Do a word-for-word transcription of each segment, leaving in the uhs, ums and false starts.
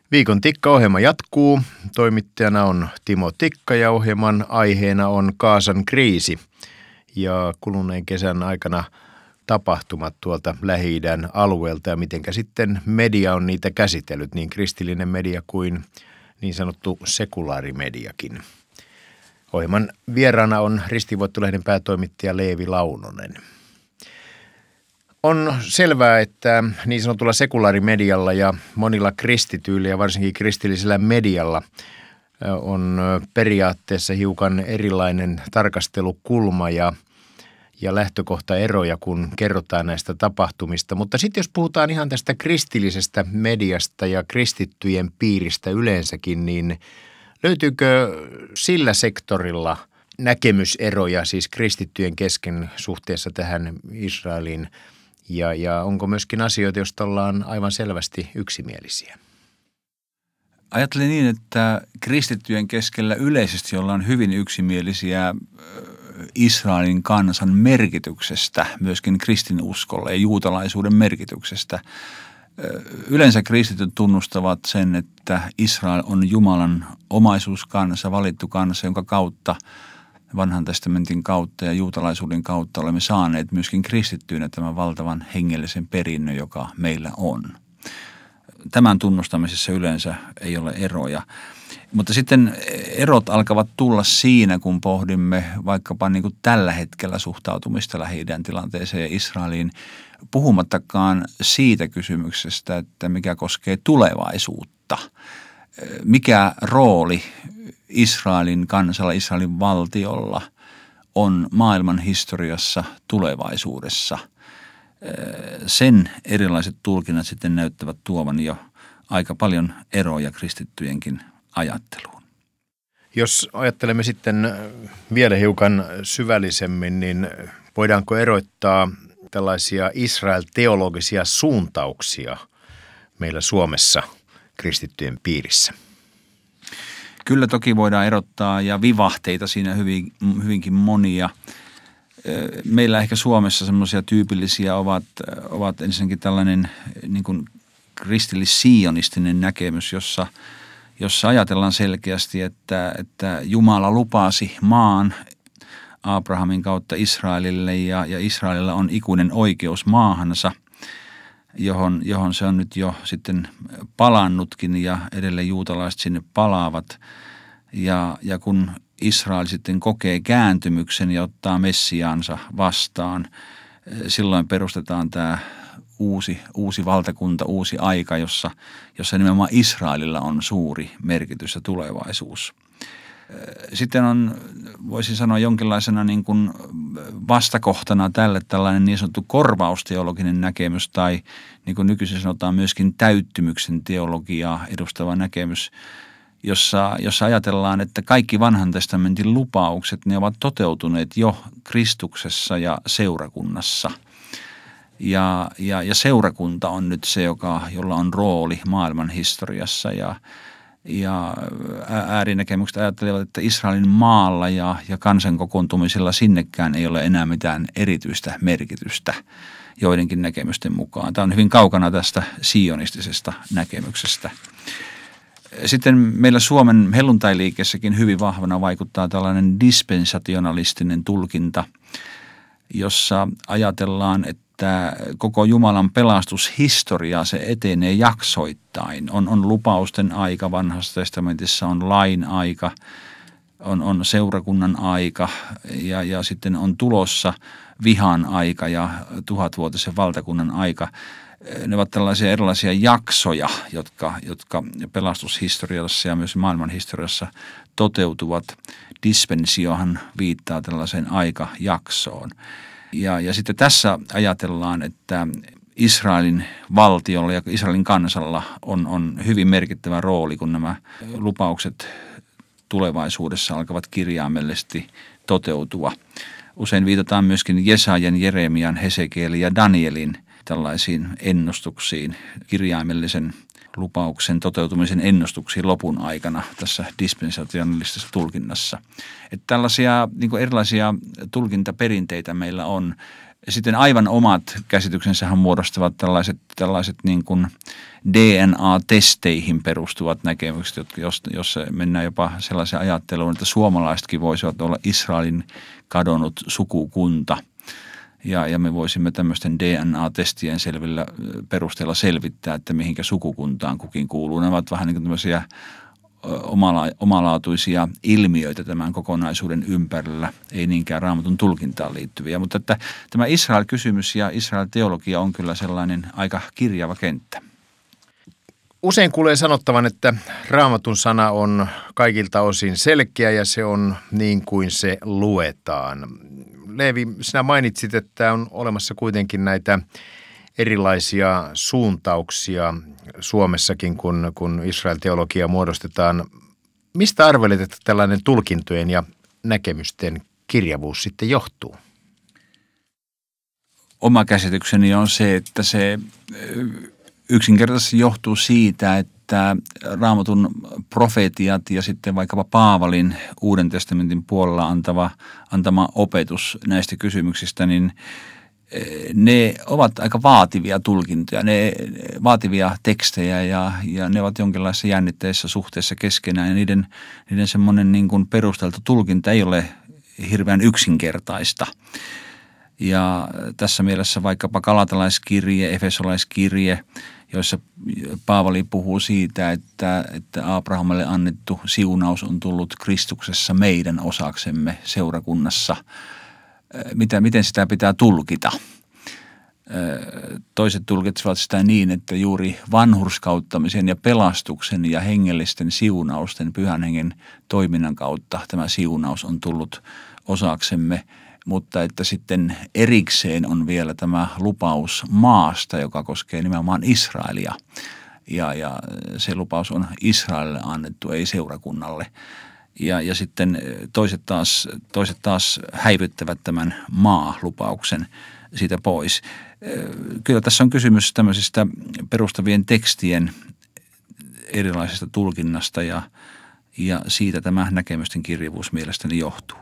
Viikon Tikka-ohjelma jatkuu. Toimittajana on Timo Tikka ja ohjelman aiheena on Gazan kriisi ja kuluneen kesän aikana tapahtumat tuolta Lähi-idän alueelta ja mitenkä sitten media on niitä käsitellyt, niin kristillinen media kuin niin sanottu sekulaarimediakin. Ohjelman vieraana on Ristiinvoittolehden päätoimittaja Leevi Launonen. On selvää, että niin sanotulla sekulaarimedialla ja monilla kristityillä ja varsinkin kristillisellä medialla on periaatteessa hiukan erilainen tarkastelukulma ja, ja lähtökohtaeroja, kun kerrotaan näistä tapahtumista. Mutta sitten jos puhutaan ihan tästä kristillisestä mediasta ja kristittyjen piiristä yleensäkin, niin löytyykö sillä sektorilla näkemyseroja siis kristittyjen kesken suhteessa tähän Israeliin? Ja, ja onko myöskin asioita, joista ollaan aivan selvästi yksimielisiä? Ajattelen niin, että kristittyjen keskellä yleisesti ollaan hyvin yksimielisiä Israelin kansan merkityksestä, myöskin kristinuskolle ja juutalaisuuden merkityksestä. Yleensä kristityt tunnustavat sen, että Israel on Jumalan omaisuuskansa, valittu kansa, jonka kautta Vanhan testamentin kautta ja juutalaisuuden kautta olemme saaneet myöskin kristittyinä tämän valtavan hengellisen perinnön, joka meillä on. Tämän tunnustamisessa yleensä ei ole eroja. Mutta sitten erot alkavat tulla siinä, kun pohdimme vaikkapa niin kuin tällä hetkellä suhtautumista Lähi-idän tilanteeseen ja Israeliin, puhumattakaan siitä kysymyksestä, että mikä koskee tulevaisuutta. Mikä rooli Israelin kansalla, Israelin valtiolla on maailman historiassa tulevaisuudessa. Sen erilaiset tulkinnat sitten näyttävät tuovan jo aika paljon eroja kristittyjenkin ajatteluun. Jos ajattelemme sitten vielä hiukan syvällisemmin, niin voidaanko erottaa tällaisia Israel-teologisia suuntauksia meillä Suomessa kristittyjen piirissä? Kyllä toki voidaan erottaa ja vivahteita siinä hyvin, hyvinkin monia. Meillä ehkä Suomessa semmoisia tyypillisiä ovat, ovat ensinnäkin tällainen niin kuin kristillis-sionistinen näkemys, jossa, jossa ajatellaan selkeästi, että, että Jumala lupasi maan Abrahamin kautta Israelille ja, ja Israelilla on ikuinen oikeus maahansa, johon, johon se on nyt jo sitten palannutkin ja edelleen juutalaiset sinne palaavat. Ja, ja kun Israel sitten kokee kääntymyksen ja ottaa Messiaansa vastaan, silloin perustetaan tämä uusi, uusi valtakunta, uusi aika, jossa, jossa nimenomaan Israelilla on suuri merkitys ja tulevaisuus. Sitten on, voisin sanoa jonkinlaisena niin kuin vastakohtana tälle tällainen niin sanottu korvausteologinen näkemys tai niin kuin nykyisin sanotaan myöskin täyttymyksen teologiaa edustava näkemys, jossa, jossa ajatellaan, että kaikki vanhan testamentin lupaukset, ne ovat toteutuneet jo Kristuksessa ja seurakunnassa. Ja, ja, ja seurakunta on nyt se, joka, jolla on rooli maailman historiassa ja Ja äärinäkemykset ajattelevat, että Israelin maalla ja, ja kansan kokoontumisella sinnekään ei ole enää mitään erityistä merkitystä joidenkin näkemysten mukaan. Tämä on hyvin kaukana tästä sionistisesta näkemyksestä. Sitten meillä Suomen helluntailiikkeessäkin hyvin vahvana vaikuttaa tällainen dispensationalistinen tulkinta, jossa ajatellaan, että että koko Jumalan pelastushistoria se etenee jaksoittain. On, on lupausten aika, vanhassa testamentissa on lain aika, on, on seurakunnan aika ja, ja sitten on tulossa vihan aika ja tuhatvuotisen valtakunnan aika. Ne ovat tällaisia erilaisia jaksoja, jotka, jotka pelastushistoriassa ja myös maailmanhistoriassa toteutuvat. Dispensiohan viittaa tällaiseen aikajaksoon. Ja, ja sitten tässä ajatellaan, että Israelin valtiolla ja Israelin kansalla on, on hyvin merkittävä rooli, kun nämä lupaukset tulevaisuudessa alkavat kirjaimellisesti toteutua. Usein viitataan myöskin Jesajan, Jeremian, Hesekielin ja Danielin tällaisiin ennustuksiin, kirjaimellisen lupauksen toteutumisen ennustuksiin lopun aikana tässä dispensationalistisessa tulkinnassa. Että tällaisia niin kuin erilaisia tulkintaperinteitä meillä on. Ja sitten aivan omat käsityksensähän muodostavat tällaiset, tällaiset niin kuin D N A-testeihin perustuvat näkemykset, jotka, jos mennään jopa sellaiseen ajatteluun, että suomalaisetkin voisivat olla Israelin kadonnut sukukunta. Ja, ja me voisimme tämmöisten D N A-testien selvillä perusteella selvittää, että mihinkä sukukuntaan kukin kuuluu. Ne ovat vähän niin kuin tämmöisiä omala, omalaatuisia ilmiöitä tämän kokonaisuuden ympärillä, ei niinkään Raamatun tulkintaan liittyviä. Mutta että tämä Israel-kysymys ja Israel-teologia on kyllä sellainen aika kirjava kenttä. Usein kuulee sanottavan, että Raamatun sana on kaikilta osin selkeä ja se on niin kuin se luetaan. Leevi, sinä mainitsit, että on olemassa kuitenkin näitä erilaisia suuntauksia Suomessakin, kun, kun Israel-teologia muodostetaan. Mistä arvelet, että tällainen tulkintojen ja näkemysten kirjavuus sitten johtuu? Oma käsitykseni on se, että se yksinkertaisesti johtuu siitä, että Raamatun profetiat ja sitten vaikkapa Paavalin Uuden testamentin puolella antava, antama opetus näistä kysymyksistä, niin ne ovat aika vaativia tulkintoja, ne vaativia tekstejä ja, ja ne ovat jonkinlaisessa jännitteessä suhteessa keskenään ja niiden, niiden semmoinen niin kuin perusteltu tulkinta ei ole hirveän yksinkertaista. Ja tässä mielessä vaikkapa galatalaiskirje, efesolaiskirje, joissa Paavali puhuu siitä, että, että Abrahamille annettu siunaus on tullut Kristuksessa meidän osaksemme seurakunnassa. Mitä, miten sitä pitää tulkita? Toiset tulkitsevat sitä niin, että juuri vanhurskauttamisen ja pelastuksen ja hengellisten siunausten, pyhän hengen toiminnan kautta tämä siunaus on tullut osaksemme, mutta että sitten erikseen on vielä tämä lupaus maasta, joka koskee nimenomaan Israelia. Ja, ja se lupaus on Israelille annettu, ei seurakunnalle. Ja, ja sitten toiset taas, toiset taas häivyttävät tämän maa-lupauksen siitä pois. Kyllä tässä on kysymys tämmöisistä perustavien tekstien erilaisesta tulkinnasta ja, ja siitä tämä näkemysten kirjavuus mielestäni johtuu.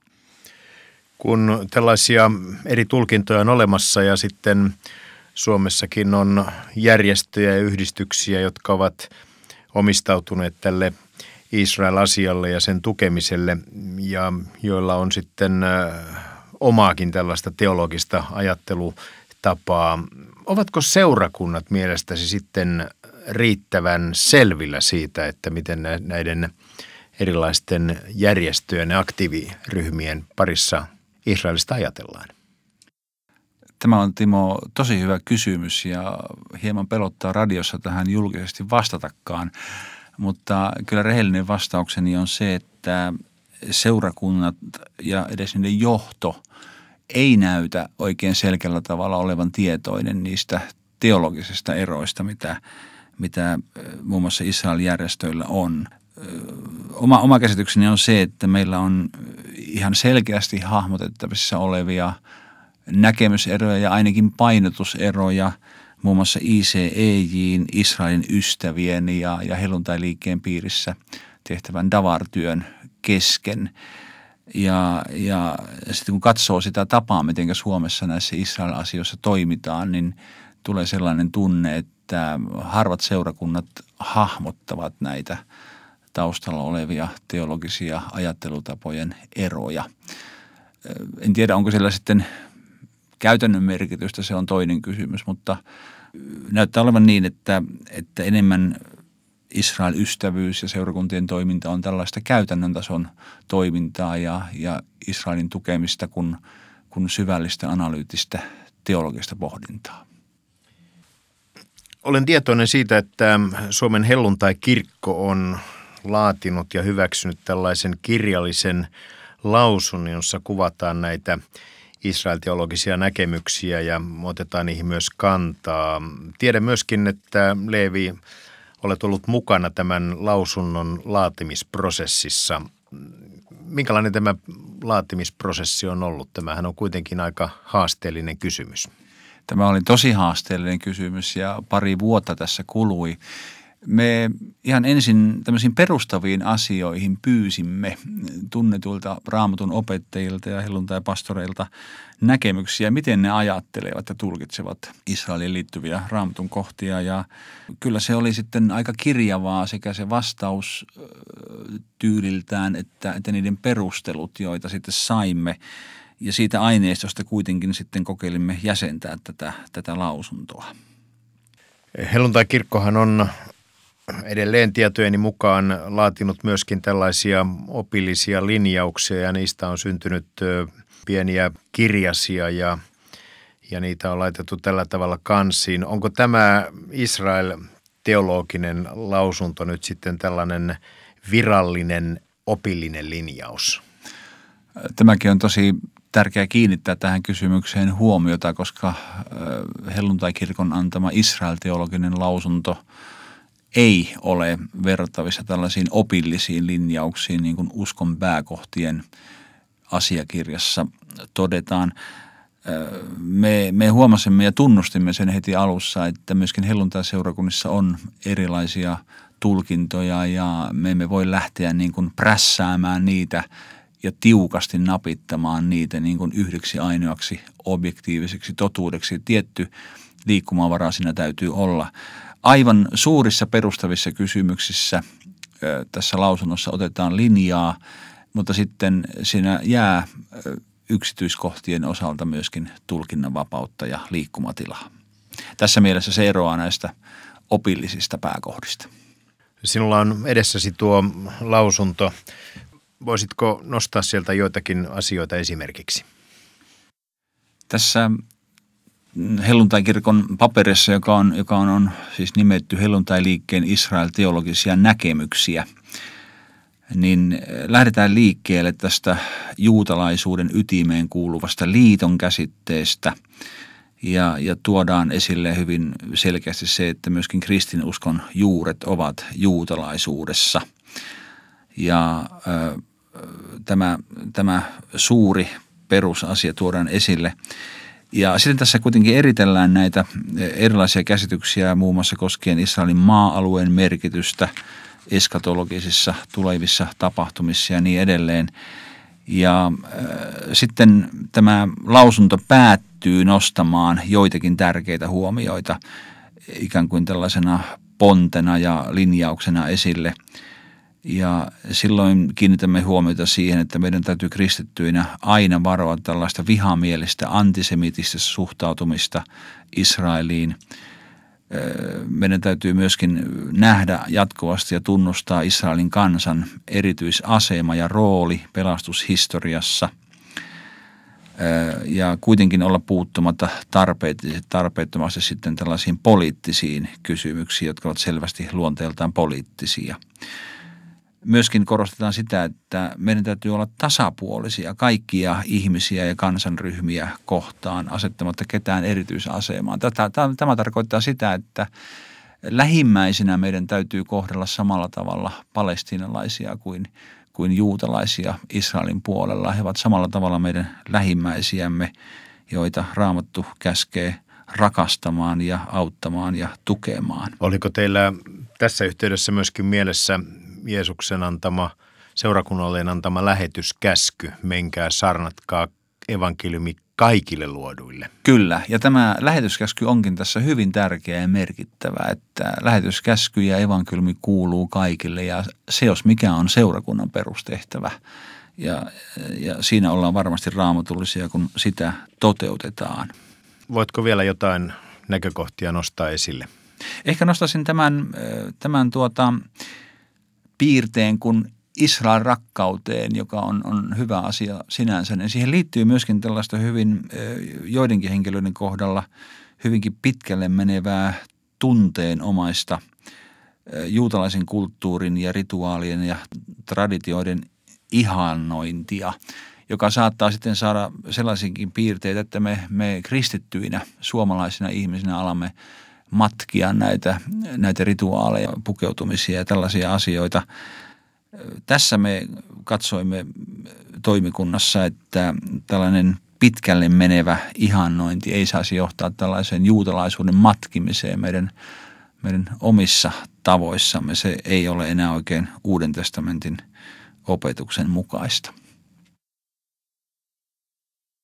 Kun tällaisia eri tulkintoja on olemassa ja sitten Suomessakin on järjestöjä ja yhdistyksiä, jotka ovat omistautuneet tälle Israel-asialle ja sen tukemiselle ja joilla on sitten omaakin tällaista teologista ajattelutapaa. Ovatko seurakunnat mielestäsi sitten riittävän selvillä siitä, että miten näiden erilaisten järjestöjen ja aktiiviryhmien parissa Israelista ajatellaan? Tämä on, Timo, tosi hyvä kysymys ja hieman pelottaa radiossa tähän julkisesti vastatakaan. Mutta kyllä rehellinen vastaukseni on se, että seurakunnat ja edes niiden johto ei näytä oikein selkeällä tavalla olevan tietoinen niistä teologisista eroista, mitä, mitä muun muassa Israel-järjestöillä on. Oma, oma käsitykseni on se, että meillä on ihan selkeästi hahmotettavissa olevia näkemyseroja ja ainakin painotuseroja muun muassa I C E J:n, Israelin ystävien ja, ja helluntai-liikkeen piirissä tehtävän davar-työn kesken. Ja, ja sitten kun katsoo sitä tapaa, miten Suomessa näissä Israel-asioissa toimitaan, niin tulee sellainen tunne, että harvat seurakunnat hahmottavat näitä taustalla olevia teologisia ajattelutapojen eroja. En tiedä, onko siellä sitten käytännön merkitystä, se on toinen kysymys, mutta näyttää olevan niin, että, että enemmän Israel-ystävyys ja seurakuntien toiminta on tällaista käytännön tason toimintaa ja, ja Israelin tukemista kuin, kuin syvällistä, analyyttistä, teologista pohdintaa. Olen tietoinen siitä, että Suomen helluntai-kirkko on laatinut ja hyväksynyt tällaisen kirjallisen lausun, jossa kuvataan näitä Israel-teologisia näkemyksiä ja otetaan niihin myös kantaa. Tiedän myöskin, että Leevi, olet ollut mukana tämän lausunnon laatimisprosessissa. Minkälainen tämä laatimisprosessi on ollut? Tämähän on kuitenkin aika haasteellinen kysymys. Tämä oli tosi haasteellinen kysymys ja pari vuotta tässä kului. Me ihan ensin tämmöisiin perustaviin asioihin pyysimme tunnetuilta Raamatun opettajilta ja helluntaipastoreilta näkemyksiä, miten ne ajattelevat ja tulkitsevat Israeliin liittyviä Raamatun kohtia. Ja kyllä se oli sitten aika kirjavaa sekä se vastaus tyyliltään että, että niiden perustelut, joita sitten saimme. Ja siitä aineistosta kuitenkin sitten kokeilimme jäsentää tätä, tätä lausuntoa. Helluntai-kirkkohan on edelleen tietojeni mukaan laatinut myöskin tällaisia opillisia linjauksia ja niistä on syntynyt pieniä kirjasia ja, ja niitä on laitettu tällä tavalla kansiin. Onko tämä Israel-teologinen lausunto nyt sitten tällainen virallinen opillinen linjaus? Tämäkin on tosi tärkeää kiinnittää tähän kysymykseen huomiota, koska helluntai-kirkon antama Israel-teologinen lausunto ei ole verrattavissa tällaisiin opillisiin linjauksiin, niin kuin uskon pääkohtien asiakirjassa todetaan. Me, me huomasimme ja tunnustimme sen heti alussa, että myöskin helluntai-seurakunnissa on erilaisia tulkintoja ja me emme voi lähteä niin kuin prässäämään niitä ja tiukasti napittamaan niitä niin kuin yhdeksi ainoaksi objektiiviseksi totuudeksi. Tietty liikkumavara siinä täytyy olla. Aivan suurissa perustavissa kysymyksissä tässä lausunnossa otetaan linjaa, mutta sitten siinä jää yksityiskohtien osalta myöskin tulkinnan vapautta ja liikkumatilaa. Tässä mielessä se eroaa näistä opillisista pääkohdista. Sinulla on edessäsi tuo lausunto. Voisitko nostaa sieltä joitakin asioita esimerkiksi? Tässä helluntai-kirkon paperissa, joka on, joka on, on siis nimetty helluntai-liikkeen Israel-teologisia näkemyksiä, niin lähdetään liikkeelle tästä juutalaisuuden ytimeen kuuluvasta liiton käsitteestä ja, ja tuodaan esille hyvin selkeästi se, että myöskin kristinuskon juuret ovat juutalaisuudessa. Ja ö, tämä, tämä suuri perusasia tuodaan esille. Ja sitten tässä kuitenkin eritellään näitä erilaisia käsityksiä muun muassa koskien Israelin maa-alueen merkitystä eskatologisissa tulevissa tapahtumissa ja niin edelleen. Ja äh, sitten tämä lausunto päättyy nostamaan joitakin tärkeitä huomioita ikään kuin tällaisena pontena ja linjauksena esille. Ja silloin kiinnitämme huomiota siihen, että meidän täytyy kristittyinä aina varoa tällaista vihamielistä antisemitistä suhtautumista Israeliin. Meidän täytyy myöskin nähdä jatkuvasti ja tunnustaa Israelin kansan erityisasema ja rooli pelastushistoriassa ja kuitenkin olla puuttumatta tarpeettomasti sitten tällaisiin poliittisiin kysymyksiin, jotka ovat selvästi luonteeltaan poliittisia. Myöskin korostetaan sitä, että meidän täytyy olla tasapuolisia kaikkia ihmisiä ja kansanryhmiä kohtaan asettamatta ketään erityisasemaan. Tätä, tämä tarkoittaa sitä, että lähimmäisenä meidän täytyy kohdella samalla tavalla palestiinalaisia kuin, kuin juutalaisia Israelin puolella. He ovat samalla tavalla meidän lähimmäisiämme, joita Raamattu käskee rakastamaan ja auttamaan ja tukemaan. Oliko teillä tässä yhteydessä myöskin mielessä Jeesuksen antama, seurakunnalleen antama lähetyskäsky, menkää saarnatkaa evankeliumi kaikille luoduille? Kyllä, ja tämä lähetyskäsky onkin tässä hyvin tärkeä ja merkittävä, että lähetyskäsky ja evankeliumi kuuluu kaikille ja se jos mikä on seurakunnan perustehtävä. Ja, ja siinä ollaan varmasti raamatullisia, kun sitä toteutetaan. Voitko vielä jotain näkökohtia nostaa esille? Ehkä nostaisin tämän, tämän tuota... piirteen kuin Israelin rakkauteen, joka on, on hyvä asia sinänsä, niin siihen liittyy myöskin tällaista hyvin joidenkin henkilöiden kohdalla hyvinkin pitkälle menevää tunteenomaista juutalaisen kulttuurin ja rituaalien ja traditioiden ihannointia, joka saattaa sitten saada sellaisinkin piirteitä, että me, me kristittyinä suomalaisina ihmisinä alamme matkia näitä, näitä rituaaleja, pukeutumisia ja tällaisia asioita. Tässä me katsoimme toimikunnassa, että tällainen pitkälle menevä ihannointi ei saisi johtaa tällaiseen juutalaisuuden matkimiseen meidän, meidän omissa tavoissamme. Se ei ole enää oikein Uuden testamentin opetuksen mukaista.